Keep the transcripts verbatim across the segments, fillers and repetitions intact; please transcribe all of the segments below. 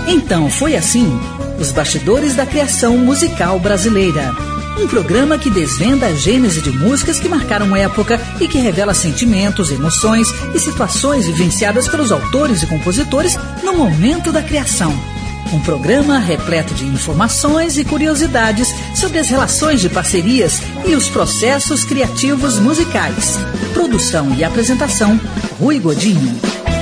Então foi assim, os bastidores da criação musical brasileira. Um programa que desvenda a gênese de músicas que marcaram época e que revela sentimentos, emoções e situações vivenciadas pelos autores e compositores no momento da criação. Um programa repleto de informações e curiosidades sobre as relações de parcerias e os processos criativos musicais. Produção e apresentação, Rui Godinho.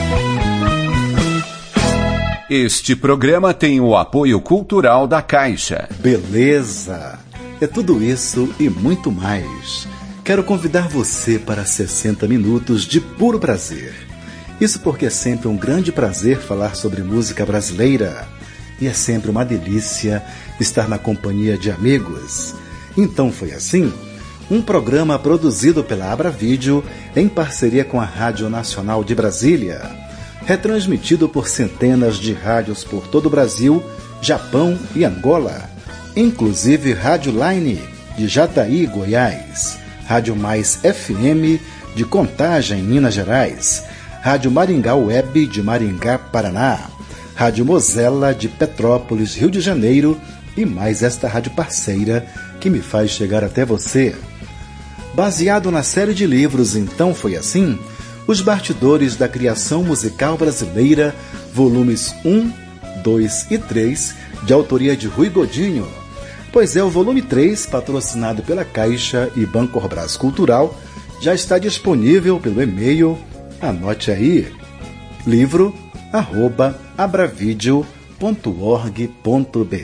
Este programa tem o apoio cultural da Caixa. Beleza! É tudo isso e muito mais. Quero convidar você para sessenta minutos de puro prazer. Isso porque é sempre um grande prazer falar sobre música brasileira. E é sempre uma delícia estar na companhia de amigos. Então foi assim, um programa produzido pela Abra Vídeo em parceria com a Rádio Nacional de Brasília, retransmitido por centenas de rádios por todo o Brasil, Japão e Angola, inclusive Rádio Line de Jataí, Goiás, Rádio Mais F M de Contagem, Minas Gerais, Rádio Maringá Web de Maringá, Paraná, Rádio Mosela de Petrópolis, Rio de Janeiro e mais esta rádio parceira que me faz chegar até você. Baseado na série de livros Então Foi Assim, Os Bastidores da Criação Musical Brasileira, volumes um, dois e três, de autoria de Rui Godinho. Pois é, o volume três, patrocinado pela Caixa e Bancorbras Cultural, já está disponível pelo e-mail, anote aí, livro arroba abravideo ponto org ponto br.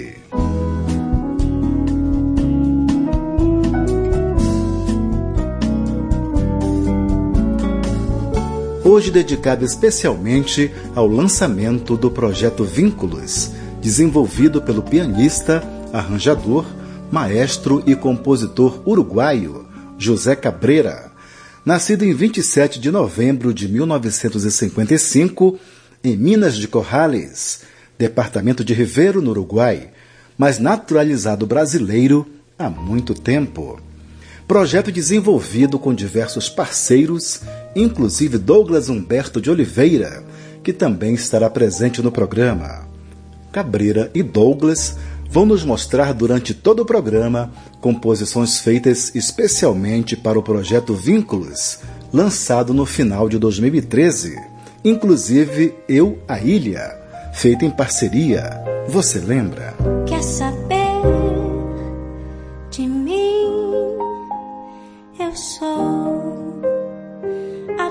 Hoje dedicado especialmente ao lançamento do projeto Vínculos, desenvolvido pelo pianista, arranjador, maestro e compositor uruguaio José Cabreira, nascido em vinte e sete de novembro de mil novecentos e cinquenta e cinco, em Minas de Corrales, departamento de Ribeiro, no Uruguai, mas naturalizado brasileiro há muito tempo. Projeto desenvolvido com diversos parceiros, inclusive Douglas Humberto de Oliveira, que também estará presente no programa. Cabreira e Douglas vão nos mostrar durante todo o programa composições feitas especialmente para o projeto Vínculos, lançado no final de dois mil e treze, inclusive Eu, a Ilha, feita em parceria. Você lembra? Quer saber de mim? Eu sou a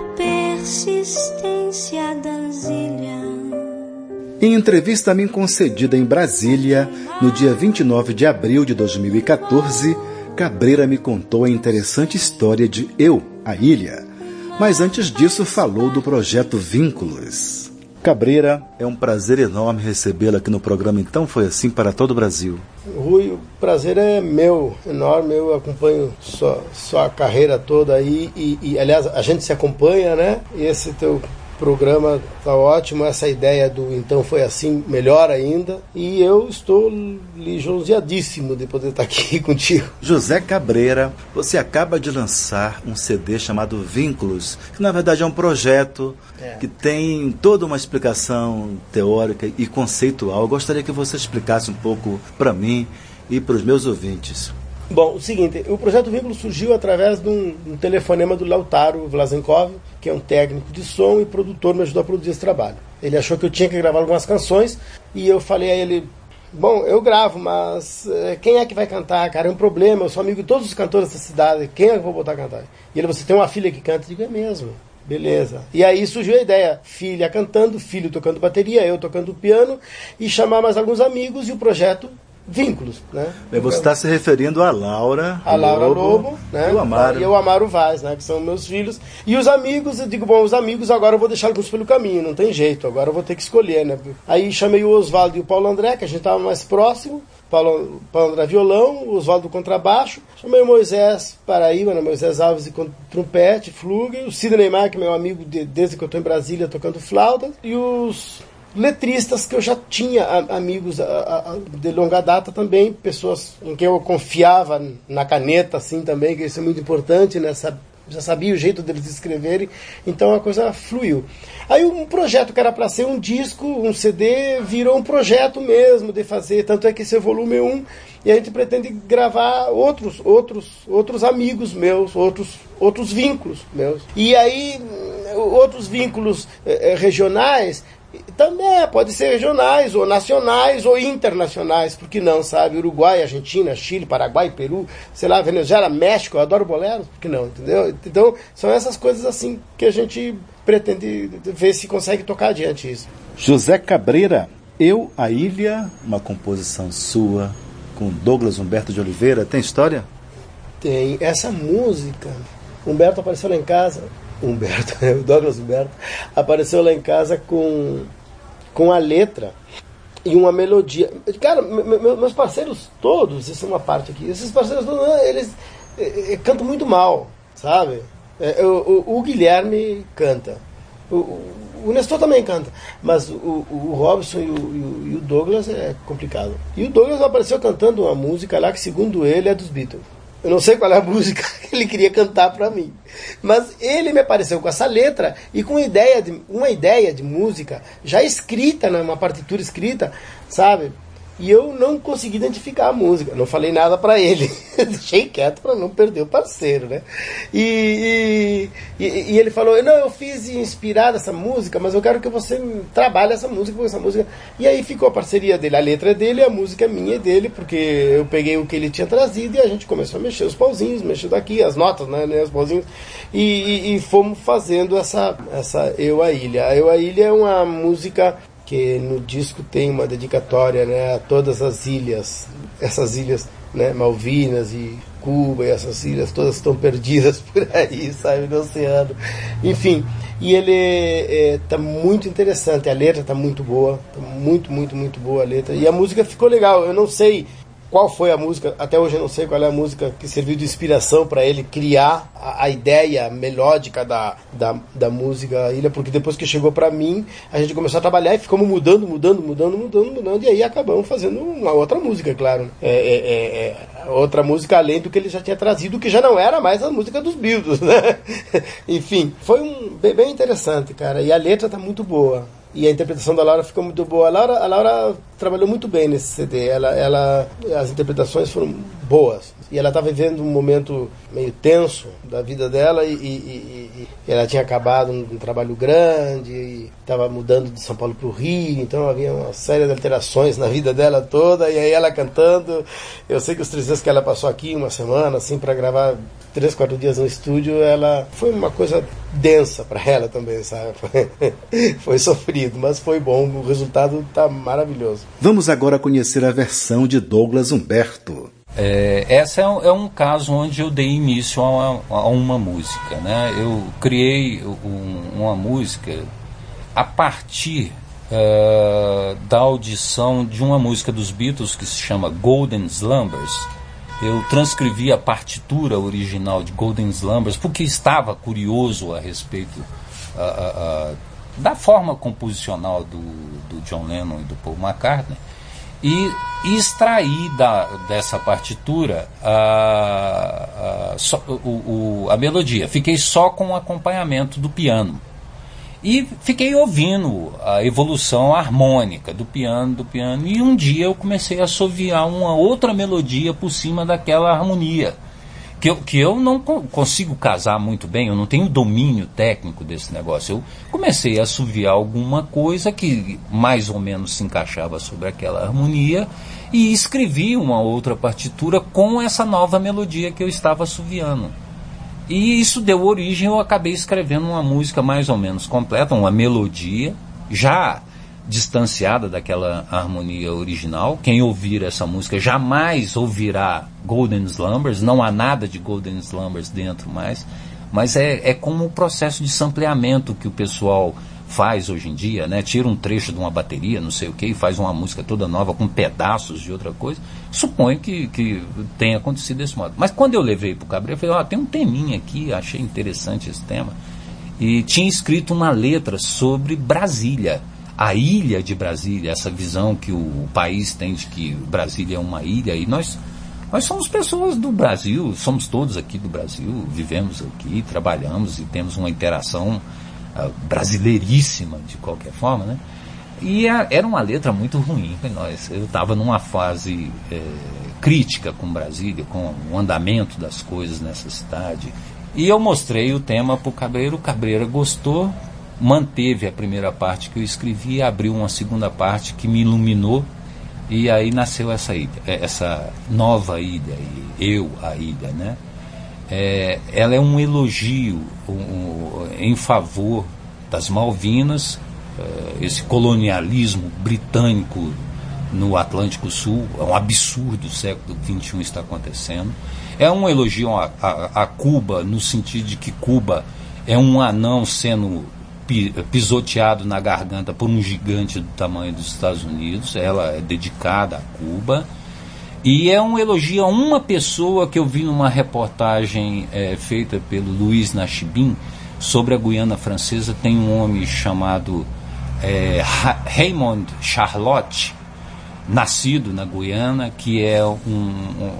persistência das ilhas. Em entrevista a mim concedida em Brasília, no dia vinte e nove de abril de dois mil e quatorze, Cabreira me contou a interessante história de Eu, a Ilha. Mas antes disso falou do projeto Vínculos. Cabreira, é um prazer enorme recebê-lo aqui no programa Então Foi Assim para todo o Brasil. Rui, o prazer é meu, enorme, eu acompanho sua, sua carreira toda aí e, e, aliás, a gente se acompanha, né? E esse teu programa tá ótimo, essa ideia do Então Foi Assim, melhor ainda, e eu estou lisonjeadíssimo de poder estar aqui contigo. José Cabreira, você acaba de lançar um C D chamado Vínculos, que na verdade é um projeto é. que tem toda uma explicação teórica e conceitual. Eu gostaria que você explicasse um pouco para mim e para os meus ouvintes. Bom, o seguinte, o projeto Vínculo surgiu através de um, um telefonema do Lautaro Vlasenkov, que é um técnico de som e produtor, me ajudou a produzir esse trabalho. Ele achou que eu tinha que gravar algumas canções e eu falei a ele, bom, eu gravo, mas é, quem é que vai cantar, cara? É um problema, eu sou amigo de todos os cantores dessa cidade, quem é que eu vou botar a cantar? E ele, você tem uma filha que canta? Eu digo, é mesmo. Beleza. E aí surgiu a ideia, filha cantando, filho tocando bateria, eu tocando piano, e chamar mais alguns amigos e o projeto Vínculos, né? Você está se referindo a Laura A Laura Lobo, Lobo né? E o Amaro. E o Amaro Vaz, né? Que são meus filhos. E os amigos, eu digo, bom, os amigos agora eu vou deixar alguns pelo caminho, não tem jeito, agora eu vou ter que escolher, né? Aí chamei o Oswaldo e o Paulo André, que a gente estava mais próximo. Paulo, Paulo André violão, o Oswaldo contrabaixo. Chamei o Moisés Paraíba, né? Moisés Alves e trompete, fluge. O Sidney Maia, que é meu amigo de, desde que eu estou em Brasília tocando flauta. E os letristas que eu já tinha a, amigos a, a, de longa data também, pessoas em quem eu confiava na caneta, assim, também, que isso é muito importante nessa já sabia o jeito deles escreverem, então a coisa fluiu. Aí um projeto que era para ser um disco, um C D, virou um projeto mesmo de fazer, tanto é que esse é o volume um, e a gente pretende gravar outros, outros, outros amigos meus, outros, outros vínculos meus. E aí, outros vínculos eh, regionais, também pode ser regionais, ou nacionais, ou internacionais, por que não, sabe? Uruguai, Argentina, Chile, Paraguai, Peru, sei lá, Venezuela, México, eu adoro boleros, por que não, entendeu? Então, são essas coisas assim que a gente pretende ver se consegue tocar adiante isso. José Cabreira, Eu, a Ilha, uma composição sua, com Douglas Humberto de Oliveira, tem história? Tem. Essa música, Humberto apareceu lá em casa, Humberto, o Douglas Humberto, apareceu lá em casa com, com a letra e uma melodia. Cara, me, me, meus parceiros todos, isso é uma parte aqui, esses parceiros todos, eles é, é, cantam muito mal, sabe? É, o, o, o Guilherme canta, o, o, o Nestor também canta, mas o, o Robson e o, e, o, e o Douglas é complicado. E o Douglas apareceu cantando uma música lá que, segundo ele, é dos Beatles. Eu não sei qual é a música que ele queria cantar para mim. Mas ele me apareceu com essa letra e com ideia de, uma ideia de música já escrita, numa partitura escrita, sabe? E eu não consegui identificar a música. Não falei nada para ele. Deixei quieto para não perder o parceiro, né? E, e, e ele falou, não, eu fiz inspirada essa música, mas eu quero que você trabalhe essa música com essa música. E aí ficou a parceria dele. A letra é dele, a música é minha e dele, porque eu peguei o que ele tinha trazido e a gente começou a mexer os pauzinhos, mexer daqui, as notas, né? Os pauzinhos. E, e, e fomos fazendo essa, essa Eu, a Ilha. A Eu, a Ilha é uma música que no disco tem uma dedicatória, né, a todas as ilhas, essas ilhas, né, Malvinas e Cuba, e essas ilhas todas estão perdidas por aí, sabe, no oceano. Enfim, e ele está é, muito interessante, a letra está muito boa, tá muito, muito, muito boa a letra, e a música ficou legal. Eu não sei qual foi a música, até hoje eu não sei qual é a música que serviu de inspiração para ele criar a, a ideia melódica da, da, da música Ilha, porque depois que chegou para mim, a gente começou a trabalhar e ficamos mudando, mudando, mudando, mudando, mudando, e aí acabamos fazendo uma outra música, claro. É, é, é, é outra música além do que ele já tinha trazido, que já não era mais a música dos Beatles, né? Enfim, foi um, bem, bem interessante, cara, e a letra tá muito boa. E a interpretação da Laura ficou muito boa. A Laura, a Laura trabalhou muito bem nesse C D. Ela, ela, as interpretações foram boas. E ela estava vivendo um momento meio tenso da vida dela e, e, e, e ela tinha acabado um, um trabalho grande e estava mudando de São Paulo para o Rio. Então havia uma série de alterações na vida dela toda. E aí ela cantando. Eu sei que os três dias que ela passou aqui, uma semana, assim, para gravar três, quatro dias no estúdio, ela foi uma coisa densa para ela também, sabe? Foi, foi sofrido, mas foi bom. O resultado tá maravilhoso. Vamos agora conhecer a versão de Douglas Humberto. É, essa é um, é um caso onde eu dei início a uma, a uma música, né? Eu criei um, uma música a partir uh, da audição de uma música dos Beatles que se chama Golden Slumbers. Eu transcrevi a partitura original de Golden Slumbers porque estava curioso a respeito uh, uh, uh, da forma composicional do, do John Lennon e do Paul McCartney. E, e extrair da, dessa partitura a, a, só, o, o, a melodia. Fiquei só com o acompanhamento do piano. E fiquei ouvindo a evolução harmônica do piano, do piano. E um dia eu comecei a assoviar uma outra melodia por cima daquela harmonia. Que eu, que eu não consigo casar muito bem, eu não tenho domínio técnico desse negócio. Eu comecei a assoviar alguma coisa que mais ou menos se encaixava sobre aquela harmonia e escrevi uma outra partitura com essa nova melodia que eu estava assoviando. E isso deu origem, eu acabei escrevendo uma música mais ou menos completa, uma melodia, já distanciada daquela harmonia original. Quem ouvir essa música jamais ouvirá Golden Slumbers, não há nada de Golden Slumbers dentro mais, mas é, é como o processo de sampleamento que o pessoal faz hoje em dia, né? Tira um trecho de uma bateria, não sei o que, e faz uma música toda nova com pedaços de outra coisa. Suponho que, que tenha acontecido desse modo. Mas quando eu levei para o Cabreira, eu falei, ó, oh, tem um teminha aqui, achei interessante esse tema, e tinha escrito uma letra sobre Brasília, a ilha de Brasília, essa visão que o país tem de que Brasília é uma ilha, e nós Nós somos pessoas do Brasil, somos todos aqui do Brasil, vivemos aqui, trabalhamos e temos uma interação uh, brasileiríssima de qualquer forma, né? E a, era uma letra muito ruim para nós. Eu estava numa fase é, crítica com Brasília, com o andamento das coisas nessa cidade. E eu mostrei o tema para o Cabreira, o Cabreira gostou, manteve a primeira parte que eu escrevi, abriu uma segunda parte que me iluminou. E aí nasceu essa ilha, essa nova ilha, Eu, a Ilha, né? É, ela é um elogio um, um, em favor das Malvinas, é, esse colonialismo britânico no Atlântico Sul, é um absurdo, o século vinte e um está acontecendo. É um elogio a, a, a Cuba, no sentido de que Cuba é um anão sendo pisoteado na garganta por um gigante do tamanho dos Estados Unidos. Ela é dedicada a Cuba. E é um elogio a uma pessoa que eu vi numa reportagem é, feita pelo Luiz Nachibin sobre a Guiana Francesa. Tem um homem chamado é, Raymond Charlotte, nascido na Guiana, que é um, um,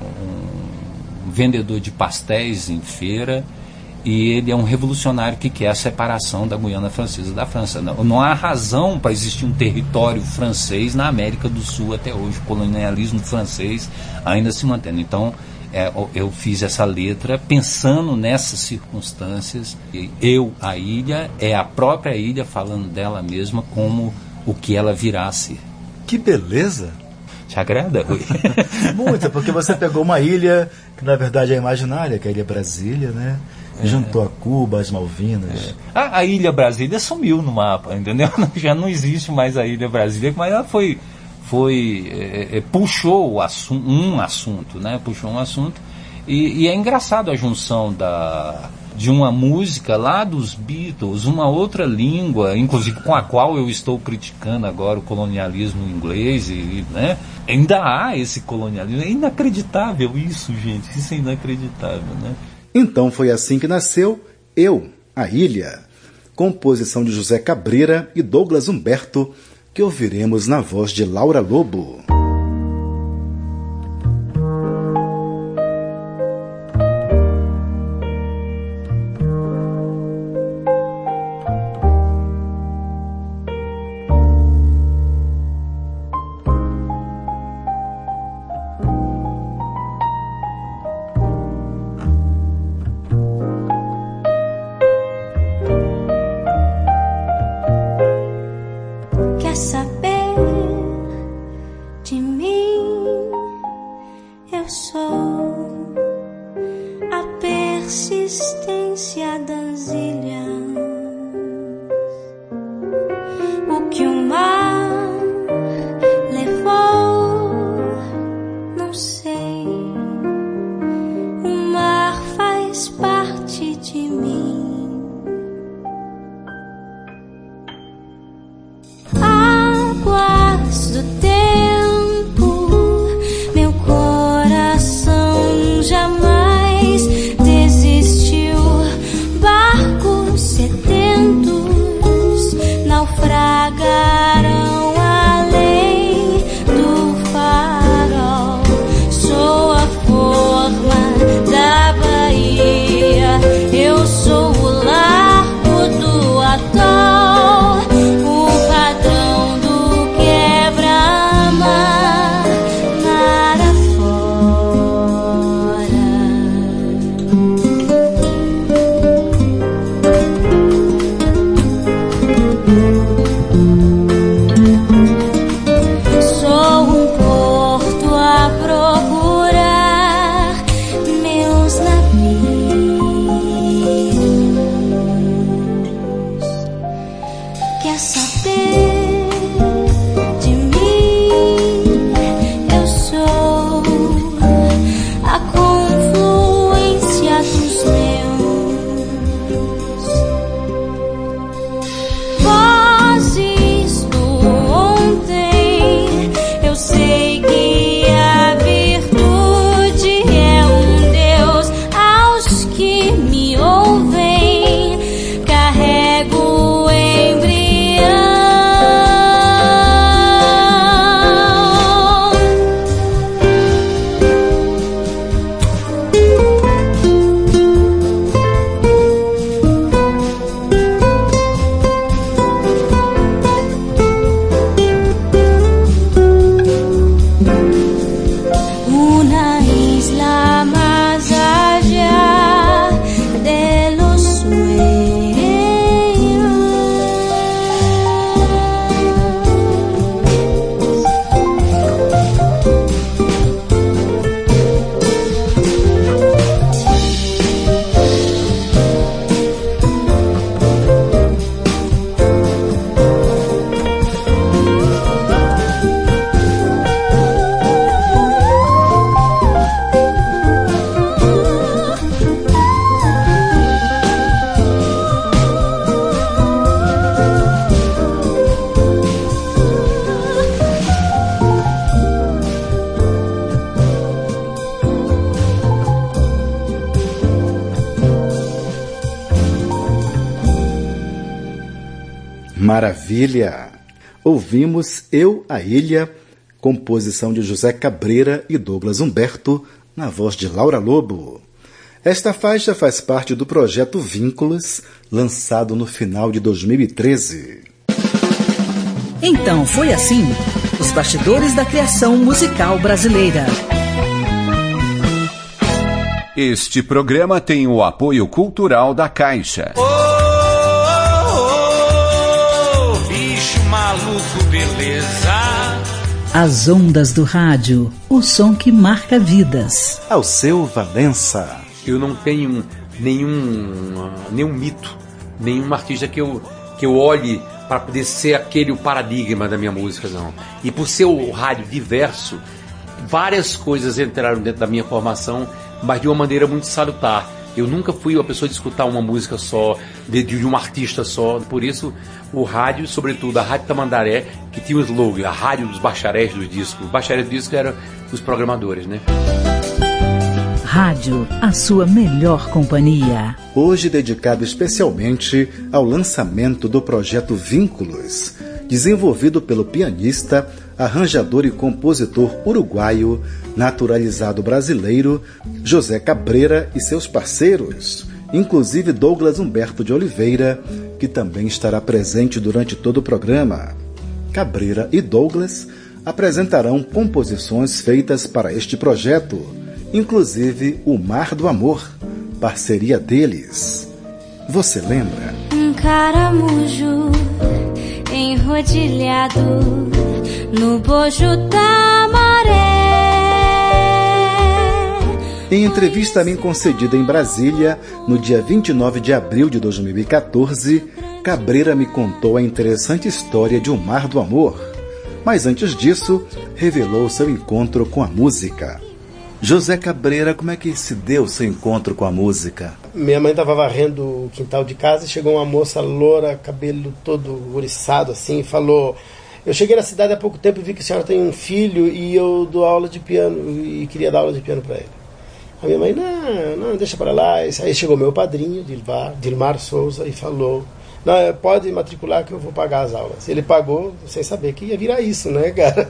um vendedor de pastéis em feira. E ele é um revolucionário que quer a separação da Guiana Francesa da França. Não, não há razão para existir um território francês na América do Sul até hoje. O colonialismo francês ainda se mantendo. Então, é, eu fiz essa letra pensando nessas circunstâncias. Eu, a ilha, é a própria ilha falando dela mesma como o que ela virá a ser. Que beleza! Te agrada, Rui? Muito, porque você pegou uma ilha que na verdade é imaginária, que é a Ilha Brasília, né? É. Juntou a Cuba, as Malvinas. É. A, a Ilha Brasília sumiu no mapa, entendeu? Já não existe mais a Ilha Brasília, mas ela foi, foi é, é, puxou o assu- um assunto, né? Puxou um assunto. E, e é engraçado a junção da, de uma música lá dos Beatles, uma outra língua, inclusive com a qual eu estou criticando agora o colonialismo inglês, e, né? Ainda há esse colonialismo. É inacreditável isso, gente. Isso é inacreditável, né? Então foi assim que nasceu Eu, a Ilha, composição de José Cabreira e Douglas Humberto, que ouviremos na voz de Laura Lobo. Música Maravilha! Ouvimos Eu, a Ilha, composição de José Cabreira e Douglas Humberto, na voz de Laura Lobo. Esta faixa faz parte do projeto Vínculos, lançado no final de dois mil e treze. Então foi assim, os bastidores da criação musical brasileira. Este programa tem o apoio cultural da Caixa. Oh, oh, oh, bicho maluco, beleza. As ondas do rádio, o som que marca vidas. Alceu Valença. Eu não tenho nenhum, nenhum mito, nenhum artista que eu, que eu olhe para poder ser aquele o paradigma da minha música, não. E por ser o rádio diverso, várias coisas entraram dentro da minha formação, mas de uma maneira muito salutar. Eu nunca fui uma pessoa de escutar uma música só, de, de um artista só. Por isso, o rádio, sobretudo a Rádio Tamandaré, que tinha o slogan, a rádio dos bacharéis dos discos. Os bacharéis dos discos eram os programadores, né? Rádio, a sua melhor companhia. Hoje dedicado especialmente ao lançamento do projeto Vínculos, desenvolvido pelo pianista, arranjador e compositor uruguaio, naturalizado brasileiro, José Cabreira e seus parceiros, inclusive Douglas Humberto de Oliveira, que também estará presente durante todo o programa. Cabreira e Douglas apresentarão composições feitas para este projeto, inclusive O Mar do Amor, parceria deles. Você lembra? Um caramujo enrodilhado no bojo da maré. Em entrevista a mim concedida em Brasília, no dia vinte e nove de abril de dois mil e quatorze, Cabreira me contou a interessante história de O Mar do Amor. Mas antes disso, revelou seu encontro com a música. José Cabreira, como é que se deu o seu encontro com a música? Minha mãe estava varrendo o quintal de casa e chegou uma moça loura, cabelo todo ouriçado assim, e falou: eu cheguei na cidade há pouco tempo e vi que a senhora tem um filho e eu dou aula de piano e queria dar aula de piano para ele. A minha mãe, não, não, deixa para lá. Aí chegou meu padrinho, Dilmar, Dilmar Souza, e falou: não, pode matricular que eu vou pagar as aulas. Ele pagou sem saber que ia virar isso, né, cara?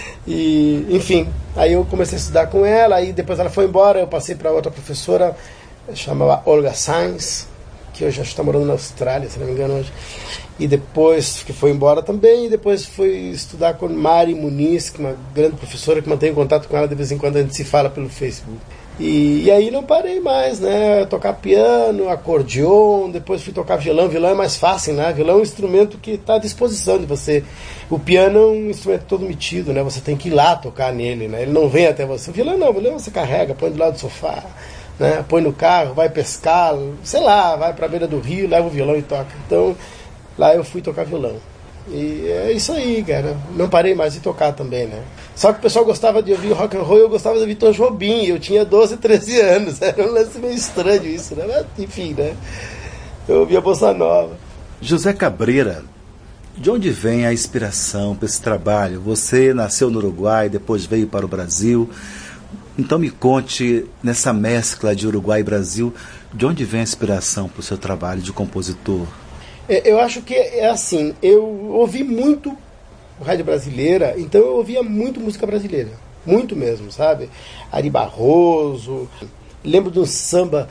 E, enfim, aí eu comecei a estudar com ela, aí depois ela foi embora, eu passei para outra professora, chamava Olga Sainz, que hoje acho que está morando na Austrália, se não me engano hoje. E depois, que foi embora também, e depois fui estudar com Mari Muniz, que é uma grande professora, que mantenho contato com ela de vez em quando, a gente se fala pelo Facebook. E, e aí não parei mais, né? Tocar piano, acordeon, depois fui tocar violão. Violão é mais fácil, né? Violão é um instrumento que está à disposição de você. O piano é um instrumento todo metido, né? Você tem que ir lá tocar nele, né? Ele não vem até você. O violão não, o violão você carrega, põe do lado do sofá, né? Põe no carro, vai pescar, sei lá, vai para a beira do rio, leva o violão e toca. Então, lá eu fui tocar violão. E é isso aí, cara. Não parei mais de tocar também, né? Só que o pessoal gostava de ouvir rock and roll, eu gostava de ouvir Tom Jobim. Eu tinha doze, treze anos. Era um lance meio estranho isso, né? Mas, enfim, né? Eu ouvia Bossa Nova. José Cabreira, de onde vem a inspiração para esse trabalho? Você nasceu no Uruguai, depois veio para o Brasil. Então me conte, nessa mescla de Uruguai e Brasil, de onde vem a inspiração para o seu trabalho de compositor? Eu acho que é assim, eu ouvi muito rádio brasileira, então eu ouvia muito música brasileira, muito mesmo, sabe? Ari Barroso, lembro de um samba,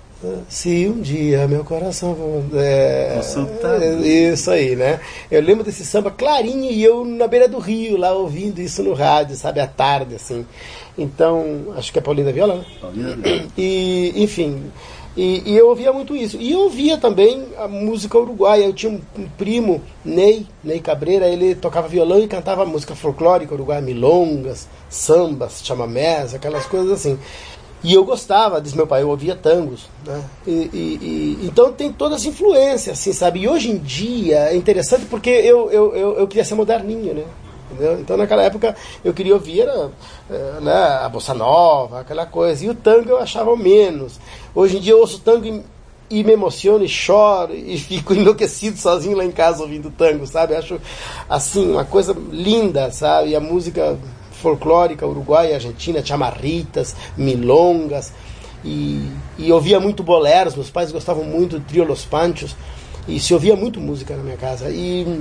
se um dia meu coração... É, é, isso aí, né? Eu lembro desse samba clarinho e eu na beira do rio, lá ouvindo isso no rádio, sabe? À tarde, assim. Então, acho que é Paulinho da Viola, né? Paulinho da Viola. E, enfim... E, e eu ouvia muito isso. E eu ouvia também a música uruguaia. Eu tinha um, um primo, Ney, Ney Cabreira, ele tocava violão e cantava música folclórica uruguaia, milongas, sambas, chamamés, aquelas coisas assim. E eu gostava, diz meu pai, eu ouvia tangos, né? E, e, e, então tem toda essa influência, assim, sabe? E hoje em dia é interessante porque eu, eu, eu, eu queria ser moderninho, né? Entendeu? Então naquela época eu queria ouvir era, né, a bossa nova, aquela coisa, e o tango eu achava menos. Hoje em dia eu ouço tango e, e me emociono e choro e fico enlouquecido sozinho lá em casa ouvindo tango, sabe? Acho assim uma coisa linda, sabe? E a música folclórica uruguaia e argentina, chamarritas, milongas, e, e ouvia muito boleros. Meus pais gostavam muito do Trio Los Panchos. e se ouvia muito música na minha casa. E,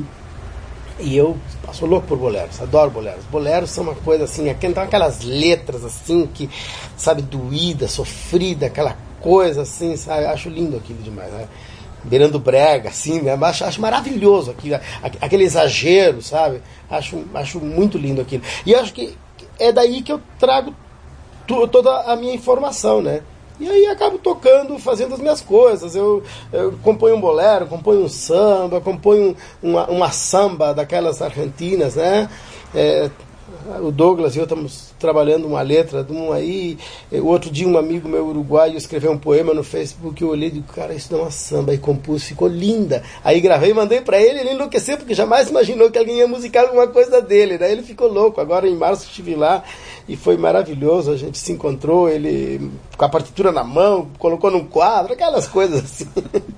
e eu sou louco por boleros, adoro boleros. Boleros são uma coisa assim, então aquelas letras assim, que, sabe, doída, sofrida, aquela coisa assim, sabe? Acho lindo aquilo demais, né? Beirando brega, assim, né? acho, acho maravilhoso aquilo, aquele exagero, sabe? Acho, acho muito lindo aquilo. E acho que é daí que eu trago tu, toda a minha informação, né? E aí acabo tocando, fazendo as minhas coisas. Eu, eu componho um bolero, componho um samba, componho uma, uma samba daquelas argentinas, né? É, o Douglas e eu estamos trabalhando uma letra de um aí. O outro dia um amigo meu uruguaio escreveu um poema no Facebook, eu olhei e digo, cara, isso não é uma samba, e compus, ficou linda. Aí gravei e mandei pra ele, ele enlouqueceu, porque jamais imaginou que alguém ia musicar alguma coisa dele, né? Ele ficou louco. Agora em março estive lá e foi maravilhoso, a gente se encontrou, ele com a partitura na mão, colocou num quadro, aquelas coisas assim.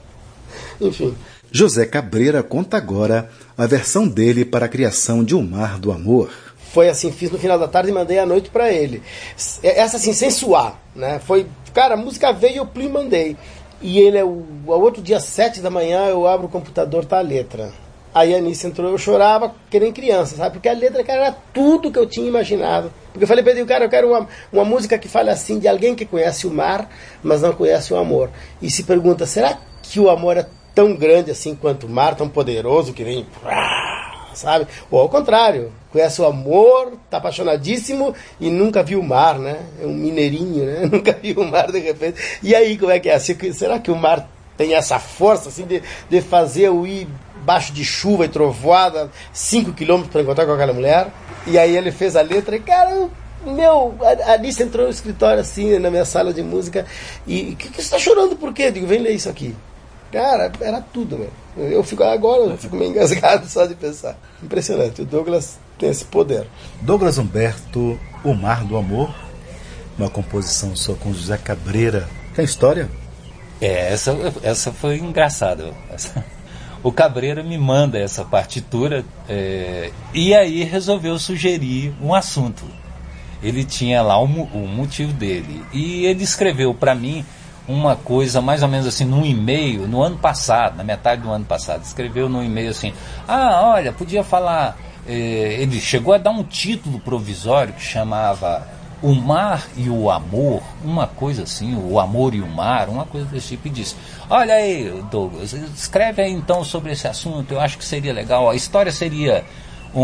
Enfim. José Cabreira conta agora a versão dele para a criação de O Mar do Amor. Foi assim, fiz no final da tarde e mandei à noite pra ele. Essa assim, sem suar, né? Foi, cara, a música veio e eu plim, mandei. E ele, o, o outro dia, sete da manhã, eu abro o computador, tá a letra. Aí a Anice entrou, eu chorava que nem criança, sabe? Porque a letra, cara, era tudo que eu tinha imaginado. Porque eu falei pra ele, cara, eu quero uma, uma música que fale assim, de alguém que conhece o mar, mas não conhece o amor. E se pergunta, será que o amor é tão grande assim quanto o mar, tão poderoso que vem... sabe? Ou ao contrário, conhece o amor, tá apaixonadíssimo e nunca viu o mar, né? É um mineirinho, né? Nunca viu o mar de repente. E aí, como é que é? Será que o mar tem essa força assim de, de fazer eu ir baixo de chuva e trovoada cinco quilômetros para encontrar com aquela mulher? E aí ele fez a letra e, cara, meu, a Alice entrou no escritório assim, na minha sala de música e, que, que você tá chorando por quê? Eu digo, vem ler isso aqui. Cara, era tudo, meu. Eu fico, agora eu fico meio engasgado só de pensar. Impressionante, o Douglas tem esse poder. Douglas Humberto, O Mar do Amor, uma composição só com José Cabreira. Tem história? É, essa, essa foi engraçada. Essa, o Cabreira me manda essa partitura é, e aí resolveu sugerir um assunto. Ele tinha lá o, o motivo dele. E ele escreveu para mim uma coisa mais ou menos assim, num e-mail, no ano passado, na metade do ano passado, escreveu num e-mail assim, ah, olha, podia falar, eh, ele chegou a dar um título provisório que chamava O Mar e o Amor, uma coisa assim, o amor e o mar, uma coisa desse tipo, e disse, olha aí, Douglas, escreve aí então sobre esse assunto, eu acho que seria legal, a história seria o...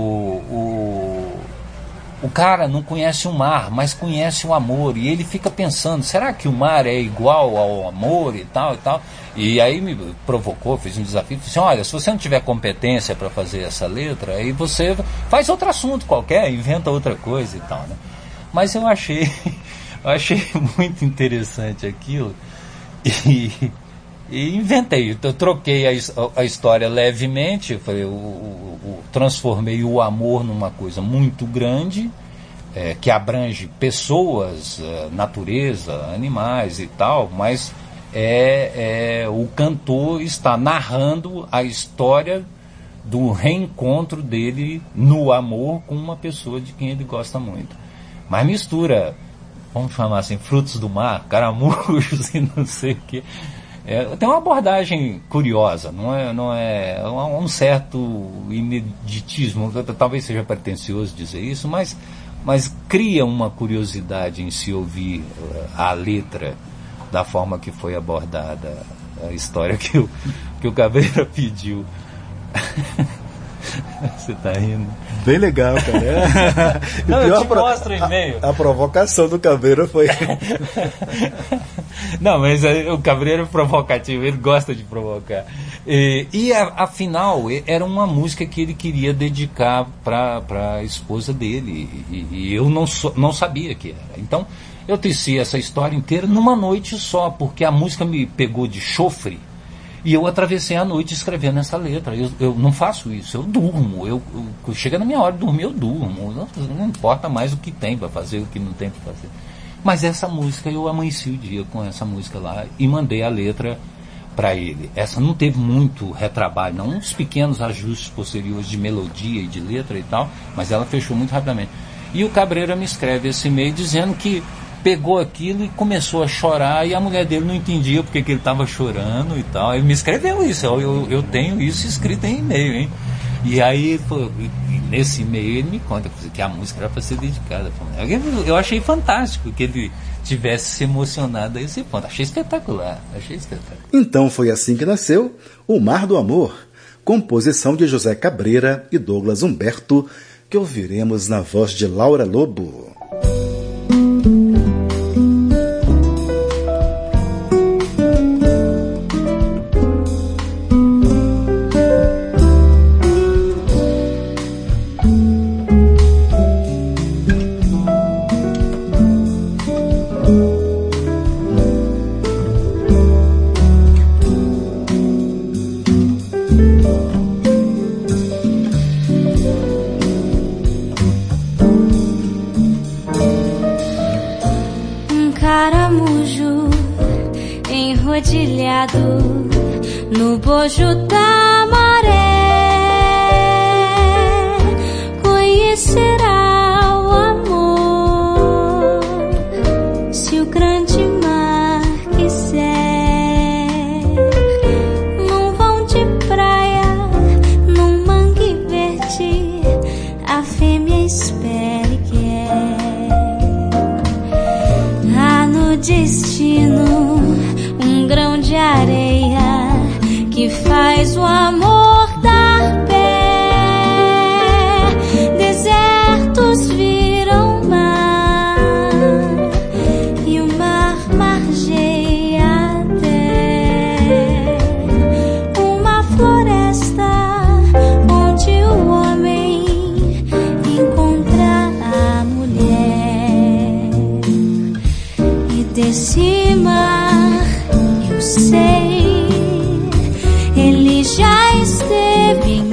o O cara não conhece o mar, mas conhece o amor. E ele fica pensando, será que o mar é igual ao amor e tal e tal? E aí me provocou, fez um desafio. Disse assim, olha, se você não tiver competência para fazer essa letra, aí você faz outro assunto qualquer, inventa outra coisa e tal, né? Mas eu achei, eu achei muito interessante aquilo. E... E inventei, eu troquei a, a história levemente, falei, eu, eu, eu transformei o amor numa coisa muito grande, é, que abrange pessoas, é, natureza, animais e tal, mas é, é, o cantor está narrando a história do reencontro dele no amor com uma pessoa de quem ele gosta muito. Mas mistura, vamos chamar assim, frutos do mar, caramujos e não sei o que. É, tem uma abordagem curiosa, não é, não é, é um certo ineditismo, talvez seja pretensioso dizer isso, mas, mas cria uma curiosidade em se ouvir a letra da forma que foi abordada a história que o, que o Cabreira pediu. Você tá rindo? Bem legal, cara. Não, eu te mostro o e-mail. A, a provocação do Cabreira foi... Não, mas o Cabreira é provocativo, ele gosta de provocar. E, e a, afinal, era uma música que ele queria dedicar para a esposa dele. E, e eu não, so, não sabia que era. Então, eu teci essa história inteira numa noite só, porque a música me pegou de chofre. E eu atravessei a noite escrevendo essa letra. Eu, eu não faço isso, eu durmo. Eu, eu, chega na minha hora de dormir, eu durmo. Não, não importa mais o que tem para fazer, o que não tem para fazer. Mas essa música, eu amanheci o dia com essa música lá e mandei a letra para ele. Essa não teve muito retrabalho, não, uns pequenos ajustes posteriores de melodia e de letra e tal, mas ela fechou muito rapidamente. E o Cabreira me escreve esse e-mail dizendo que pegou aquilo e começou a chorar, e a mulher dele não entendia porque que ele estava chorando e tal. Ele me escreveu isso, eu, eu, eu tenho isso escrito em e-mail, hein? E aí, pô, nesse e-mail ele me conta que a música era para ser dedicada pra mulher. Eu achei fantástico que ele tivesse se emocionado a esse ponto. Achei espetacular, achei espetacular. Então foi assim que nasceu O Mar do Amor, composição de José Cabreira e Douglas Humberto, que ouviremos na voz de Laura Lobo. No bojo da maré conhecerá o amor, se o grande mar quiser. Num vão de praia, num mangue verde, a fêmea espera e quer. Há no destino um grão de areia que faz o amor dar pé. Desertos viram mar e o mar margeia até uma floresta onde o homem encontra a mulher. E desse mar eu sei, ele já esteve em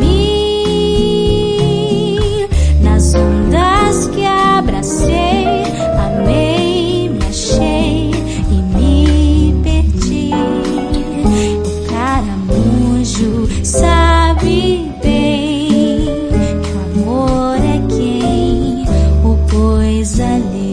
mim, nas ondas que abracei, amei, me achei e me perdi. O caramujo sabe bem que o amor é quem o pôs ali.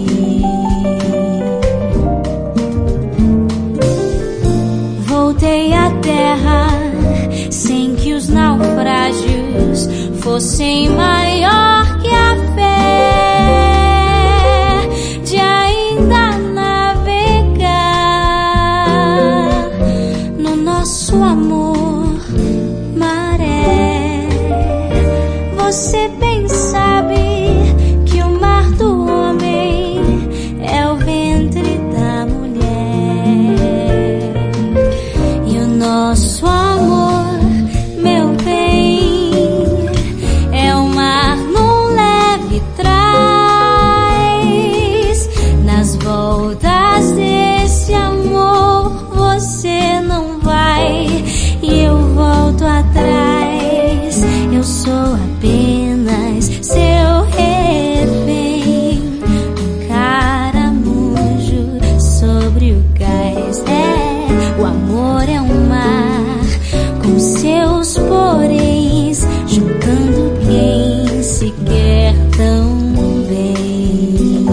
Voltei à terra sem que os naufrágios fossem maior que a fé de ainda navegar no nosso amor, maré. Você bem sabe que o mar do homem é o ventre da mulher, e o nosso amor, meu bem, é o mar num leve trás. Nas voltas desse amor você não vai e eu volto atrás. Eu sou apenas seu refém, um caramujo sobre o cais. É, o amor é um mar com seus poréns, juntando quem se quer tão bem.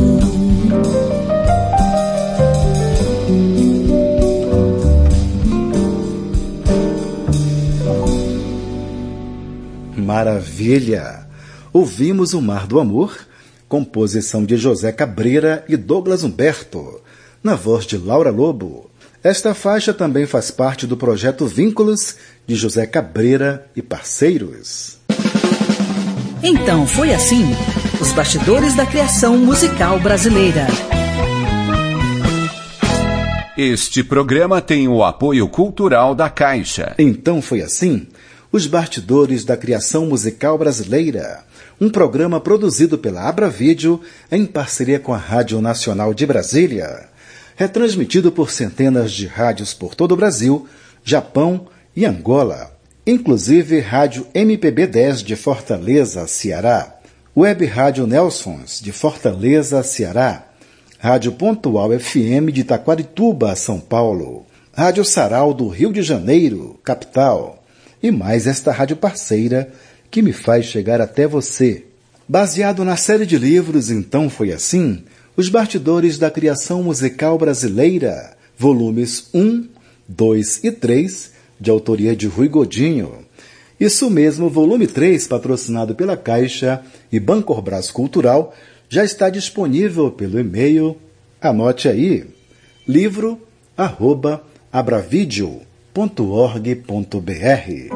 Maravilha! Ouvimos O Mar do Amor, composição de José Cabreira e Douglas Humberto, na voz de Laura Lobo. Esta faixa também faz parte do projeto Vínculos, de José Cabreira e parceiros. Então foi assim, os bastidores da criação musical brasileira. Este programa tem o apoio cultural da Caixa. Então foi assim, os bastidores da criação musical brasileira. Um programa produzido pela Abra Vídeo em parceria com a Rádio Nacional de Brasília. Retransmitido por centenas de rádios por todo o Brasil, Japão e Angola. Inclusive Rádio M P B dez de Fortaleza, Ceará. Web Rádio Nelsons de Fortaleza, Ceará. Rádio Pontual F M de Taquarituba, São Paulo. Rádio Sarau do Rio de Janeiro, capital. E mais esta rádio parceira que me faz chegar até você. Baseado na série de livros Então Foi Assim, Os Bastidores da Criação Musical Brasileira, volumes um, dois e três, de autoria de Rui Godinho. Isso mesmo, volume três, patrocinado pela Caixa e Bancorbras Cultural, já está disponível pelo e-mail, anote aí, livro arroba abravideo ponto org ponto br.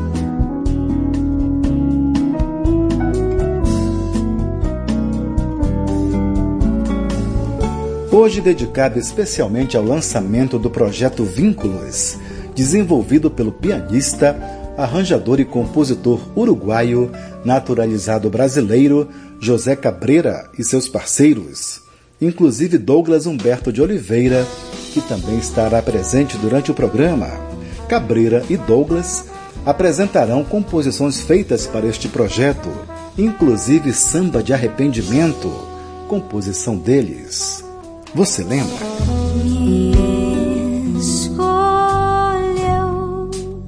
Hoje dedicado especialmente ao lançamento do projeto Vínculos, desenvolvido pelo pianista, arranjador e compositor uruguaio, naturalizado brasileiro, José Cabreira e seus parceiros, inclusive Douglas Humberto de Oliveira, que também estará presente durante o programa. Cabreira e Douglas apresentarão composições feitas para este projeto, inclusive Samba de Arrependimento, composição deles. Você lembra? Me escolheu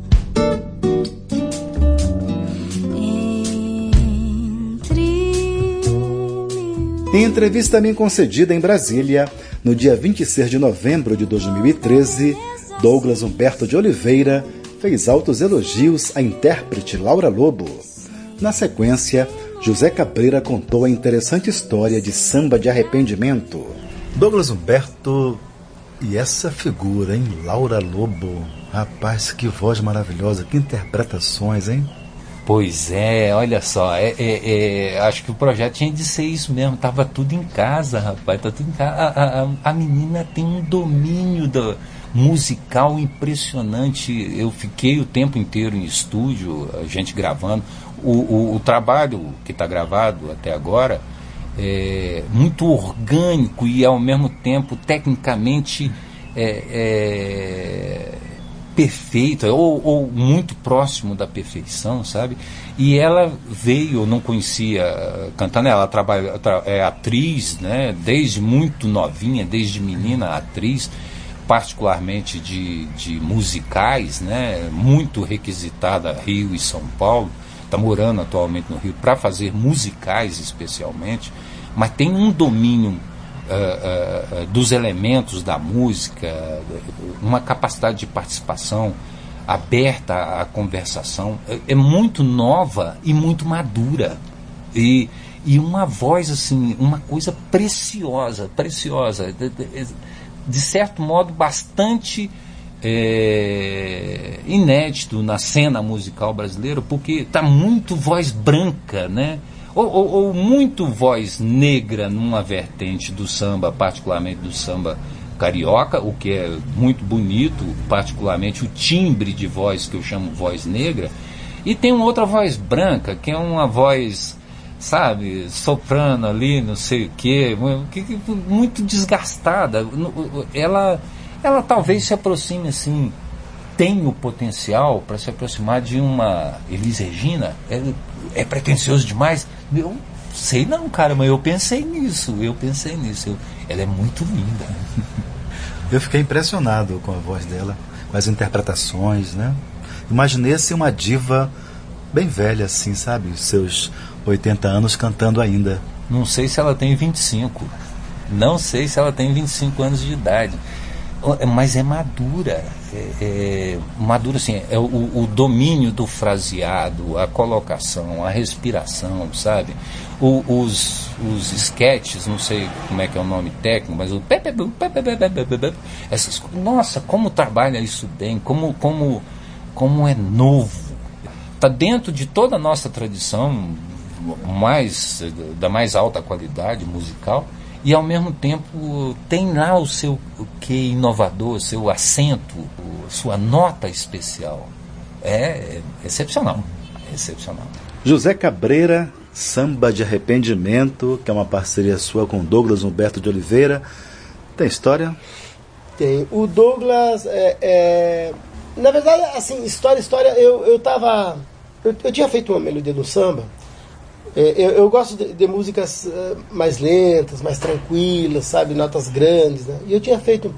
entre mil. Em entrevista a mim concedida em Brasília, no dia vinte e seis de novembro de dois mil e treze, Douglas Humberto de Oliveira fez altos elogios à intérprete Laura Lobo. Na sequência, José Cabreira contou a interessante história de Samba de Arrependimento. Douglas Humberto, e essa figura, hein? Laura Lobo. Rapaz, que voz maravilhosa, que interpretações, hein? Pois é, olha só, é, é, é, acho que o projeto tinha de ser isso mesmo, tava tudo em casa, rapaz, tá tudo em casa. A, a, a menina tem um domínio do, musical impressionante. Eu fiquei o tempo inteiro em estúdio, a gente gravando. O, o, o trabalho que está gravado até agora é muito orgânico e ao mesmo tempo tecnicamente é, é, perfeito, ou, ou muito próximo da perfeição, sabe? E ela veio, eu não conhecia cantando, ela trabalha, é atriz, né? Desde muito novinha, desde menina, atriz, particularmente de, de musicais, né? Muito requisitada, Rio e São Paulo. Está morando atualmente no Rio para fazer musicais especialmente, mas tem um domínio uh, uh, dos elementos da música, uma capacidade de participação aberta à conversação, é, é muito nova e muito madura, e, e uma voz assim, uma coisa preciosa, preciosa, de, de, de certo modo bastante É, inédito na cena musical brasileira, porque está muito voz branca, né? Ou, ou, ou muito voz negra numa vertente do samba, particularmente do samba carioca, o que é muito bonito, particularmente o timbre de voz que eu chamo voz negra, e tem uma outra voz branca, que é uma voz, sabe, soprano ali, não sei o quê, muito desgastada. Ela Ela talvez se aproxime, assim, tem o potencial para se aproximar de uma Elis Regina. É, é pretensioso demais? Eu sei não, cara, mas eu pensei nisso, eu pensei nisso. Eu, ela é muito linda. Eu fiquei impressionado com a voz dela, com as interpretações, né? Imaginei-se uma diva bem velha, assim, sabe? Os seus oitenta anos cantando ainda. Não sei se ela tem vinte e cinco. Não sei se ela tem vinte e cinco anos de idade. Mas é madura, é, é, madura assim, é o, o domínio do fraseado, a colocação, a respiração, sabe? O, os, os sketches, não sei como é que é o nome técnico, mas o essas, nossa, como trabalha isso bem, como, como, como é novo. Está dentro de toda a nossa tradição mais, da mais alta qualidade musical. E ao mesmo tempo tem lá o seu o que inovador, seu acento, sua nota especial. É excepcional, é excepcional. José Cabreira, Samba de Arrependimento, que é uma parceria sua com Douglas Humberto de Oliveira. Tem história? Tem. O Douglas, é, é... na verdade, assim, história, história, eu, eu tava... Eu, eu tinha feito uma melodia do samba. Eu, eu gosto de, de músicas uh, mais lentas, mais tranquilas, sabe? Notas grandes, né? E eu tinha feito...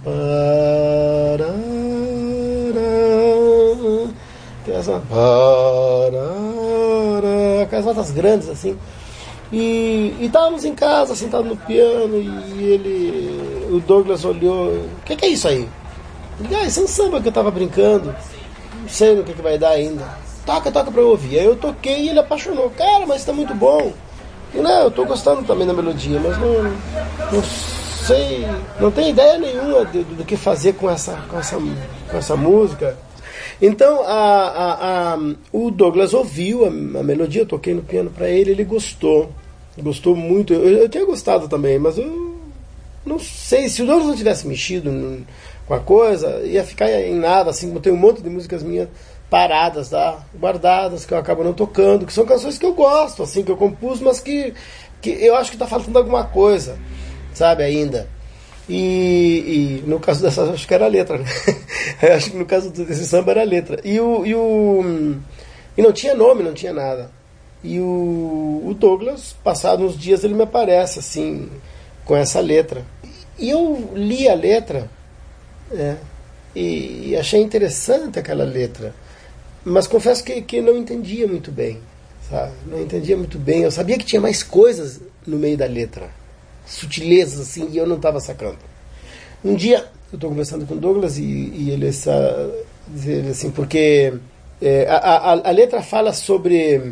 Aquelas, aquelas notas grandes, assim. E estávamos em casa, sentado no piano, e ele, o Douglas olhou, o que, que é isso aí? Ele, ah, isso é um samba que eu tava brincando, não sei no que, que vai dar ainda. Toca, toca pra eu ouvir. Aí eu toquei e ele apaixonou. Cara, mas tá muito bom. E não, eu tô gostando também da melodia, mas não, não sei, não tenho ideia nenhuma do, do que fazer com essa, com essa, com essa música. Então a, a, a, o Douglas ouviu a, a melodia, eu toquei no piano pra ele, ele gostou. Gostou muito. Eu, eu tinha gostado também, mas eu não sei, se o Douglas não tivesse mexido no, com a coisa, ia ficar em nada, assim, como tem um monte de músicas minhas paradas, tá? Guardadas, que eu acabo não tocando, que são canções que eu gosto, assim, que eu compus, mas que, que eu acho que tá faltando alguma coisa, sabe, ainda. E, e no caso dessa, acho que era a letra, né? Eu acho que no caso desse samba era a letra. E o, e o e não tinha nome, não tinha nada. E o, o Douglas, passados uns dias, ele me aparece, assim, com essa letra. E eu li a letra, né, e, e achei interessante aquela letra. Mas confesso que, que não entendia muito bem, sabe? Não entendia muito bem. Eu sabia que tinha mais coisas no meio da letra, sutilezas assim, e eu não estava sacando. Um dia eu estou conversando com o Douglas e, e ele está dizendo assim, porque é, a, a, a letra fala sobre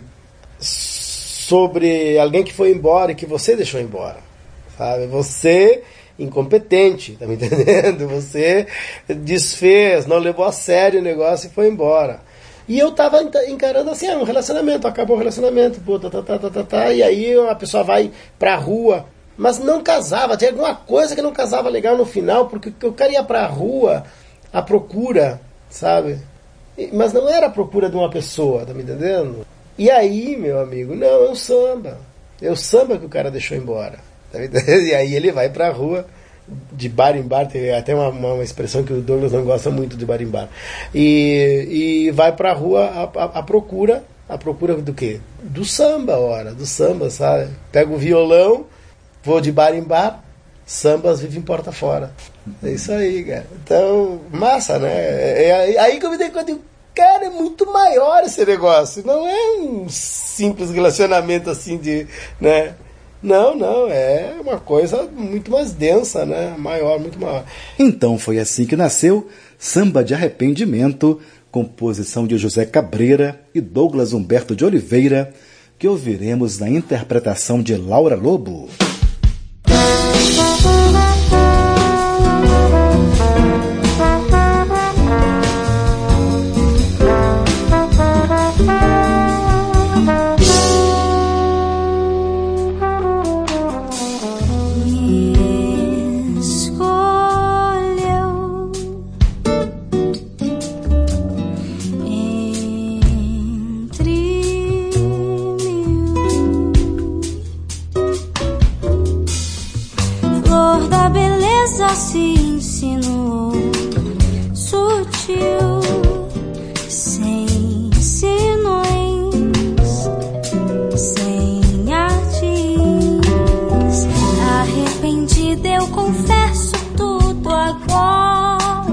sobre alguém que foi embora e que você deixou embora, sabe? Você incompetente, tá me entendendo? Você desfez, não levou a sério o negócio e foi embora. E eu tava encarando assim, ah, um relacionamento, acabou o relacionamento, pô, tá, tá, tá, tá, tá, tá, e aí a pessoa vai pra rua, mas não casava, tinha alguma coisa que não casava legal no final, porque o cara ia pra rua à procura, sabe? Mas não era a procura de uma pessoa, tá me entendendo? E aí, meu amigo, não, é o samba. É o samba que o cara deixou embora, tá me entendendo? E aí ele vai pra rua, de bar em bar, tem até uma, uma expressão que o Douglas não gosta muito de bar em bar, e, e vai pra rua à, à, à procura, à procura do quê? Do samba, ora, do samba, sabe? Pega o violão, vou de bar em bar, sambas vivem porta fora. É isso aí, cara. Então, massa, né? É, é aí que eu me dei conta, cara, é muito maior esse negócio, não é um simples relacionamento assim de, né? Não, não, é uma coisa muito mais densa, né? Maior, muito maior. Então foi assim que nasceu Samba de Arrependimento, composição de José Cabreira e Douglas Humberto de Oliveira, que ouviremos na interpretação de Laura Lobo. Se insinuou sutil, sem sinões, sem artes. Arrependida eu confesso tudo agora.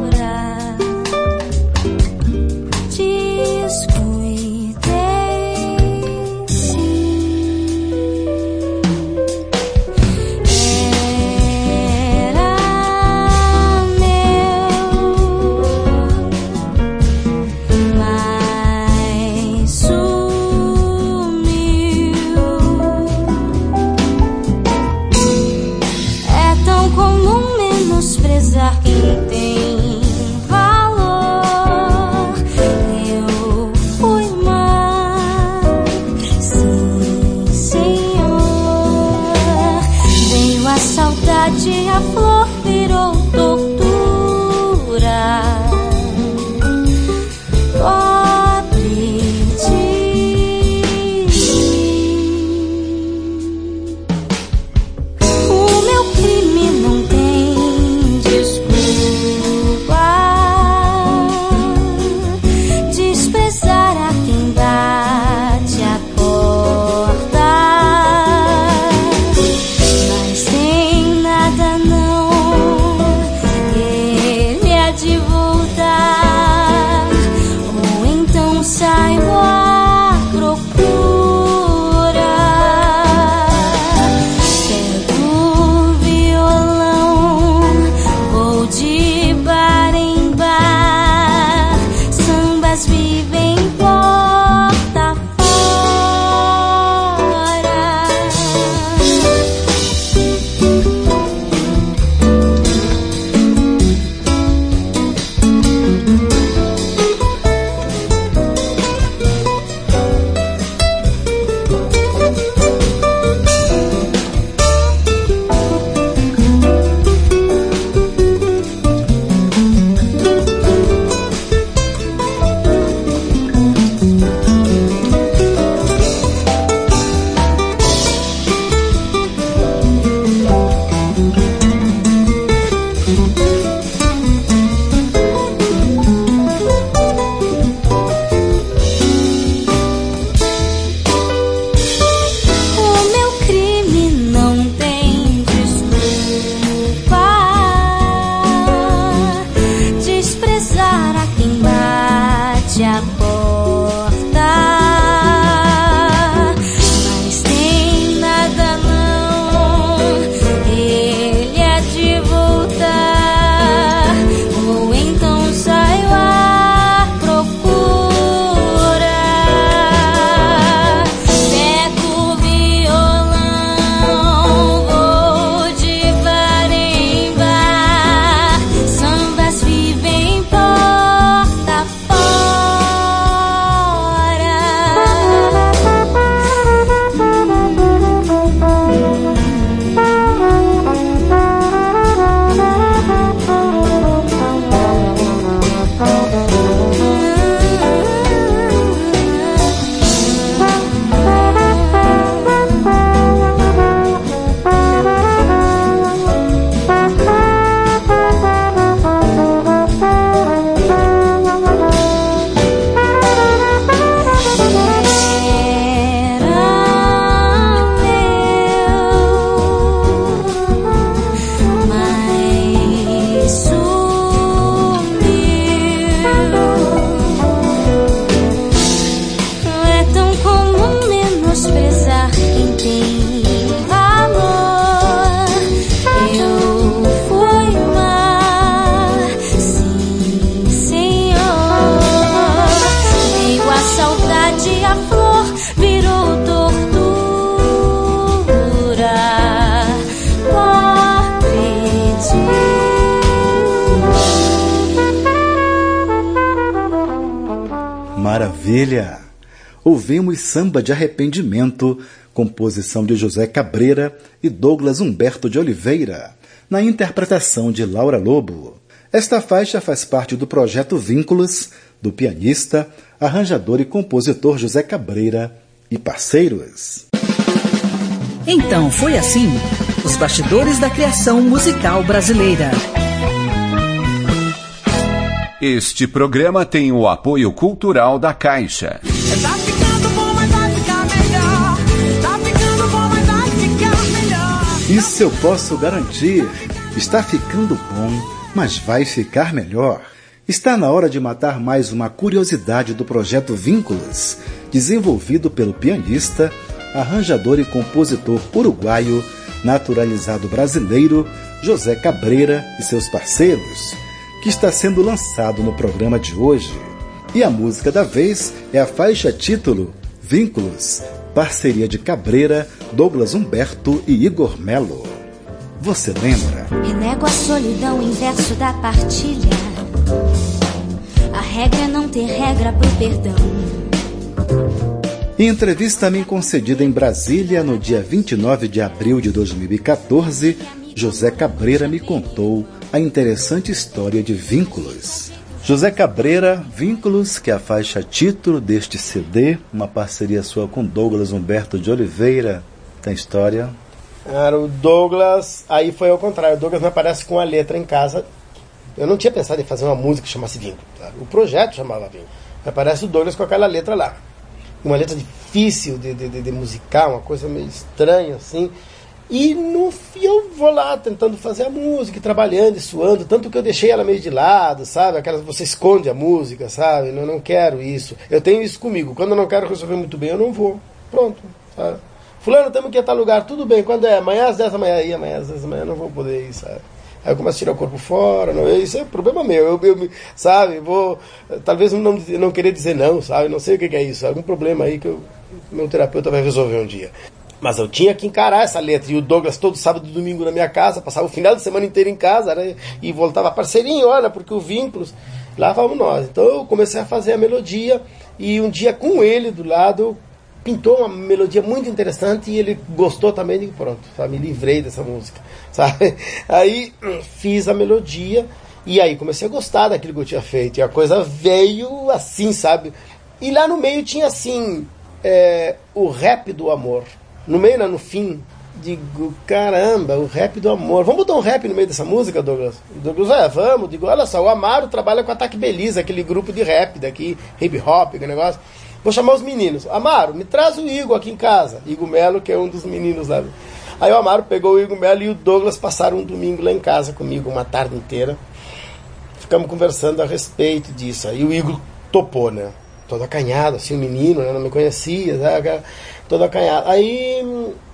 Descuidei, sim. Quem tem valor, eu fui má, sim, Senhor. Veio a saudade, a flor virou tortura. Pobre de mim, o meu crime não tem desprezar a quem bate a porta, mas sem nada não, ele há de voltar, ou então saio à procura. maravilha! Ouvimos Samba de Arrependimento, composição de José Cabreira e Douglas Humberto de Oliveira, na interpretação de Laura Lobo. Esta faixa faz parte do projeto Vínculos, do pianista, arranjador e compositor José Cabreira e parceiros. Então foi assim, os bastidores da criação musical brasileira. Este programa tem o apoio cultural da Caixa. Tá ficando bom, mas vai ficar melhor. Tá ficando bom, mas vai ficar melhor. Isso eu posso garantir. Está ficando bom, mas vai ficar melhor. Está na hora de matar mais uma curiosidade do projeto Vínculos, desenvolvido pelo pianista, arranjador e compositor uruguaio, naturalizado brasileiro, José Cabreira e seus parceiros, que está sendo lançado no programa de hoje. E a música da vez é a faixa título Vínculos, parceria de Cabreira, Douglas Humberto e Igor Melo. Você lembra? Renego a solidão, inverso da partilha. A regra é não ter regra pro perdão. Em entrevista a mim concedida em Brasília no dia vinte e nove de abril de dois mil e quatorze, José Cabreira me contou a interessante história de Vínculos. José Cabreira, Vínculos, que é a faixa título deste C D, uma parceria sua com Douglas Humberto de Oliveira. Tem história? Era o Douglas, aí foi ao contrário, o Douglas me aparece com a letra em casa. Eu não tinha pensado em fazer uma música que chamasse Vínculos, tá? O projeto chamava Vínculos. Me aparece o Douglas com aquela letra lá. Uma letra difícil de, de, de, de musicar, uma coisa meio estranha, assim. E no fim eu vou lá tentando fazer a música, trabalhando e suando, tanto que eu deixei ela meio de lado, sabe? Aquelas você esconde a música, sabe? Eu não quero isso. Eu tenho isso comigo. Quando eu não quero resolver muito bem, eu não vou. Pronto, sabe? Fulano, temos que ir a tal lugar, tudo bem. Quando é? Amanhã às dez da manhã, aí amanhã às dez da manhã eu não vou poder ir, sabe? Aí eu começo a tirar o corpo fora, não, isso é problema meu, eu, eu, sabe, vou, talvez não, não querer dizer não, sabe, não sei o que, que é isso, algum problema aí que eu, meu terapeuta vai resolver um dia. Mas eu tinha que encarar essa letra, e o Douglas todo sábado e domingo na minha casa, passava o final de semana inteiro em casa, né, e voltava parceirinho, olha, porque o Vínculos, lá vamos nós. Então eu comecei a fazer a melodia, e um dia com ele do lado, pintou uma melodia muito interessante e ele gostou também, e pronto, sabe, me livrei dessa música, sabe? Aí fiz a melodia e aí comecei a gostar daquilo que eu tinha feito e a coisa veio assim, sabe? E lá no meio tinha assim, é, o rap do amor. No meio, não, no fim, digo, caramba, o rap do amor. Vamos botar um rap no meio dessa música, Douglas? Douglas, é, vamos. Digo, olha só, o Amaro trabalha com a Ataque Belize, aquele grupo de rap daqui, hip hop, aquele negócio. Vou chamar os meninos. Amaro, me traz o Igor aqui em casa. Igor Melo, que é um dos meninos lá. Aí o Amaro pegou o Igor Melo e o Douglas passaram um domingo lá em casa comigo, uma tarde inteira. Ficamos conversando a respeito disso. Aí o Igor topou, né? Todo acanhado, assim, o menino, né? Não me conhecia, sabe? Todo acanhado. Aí,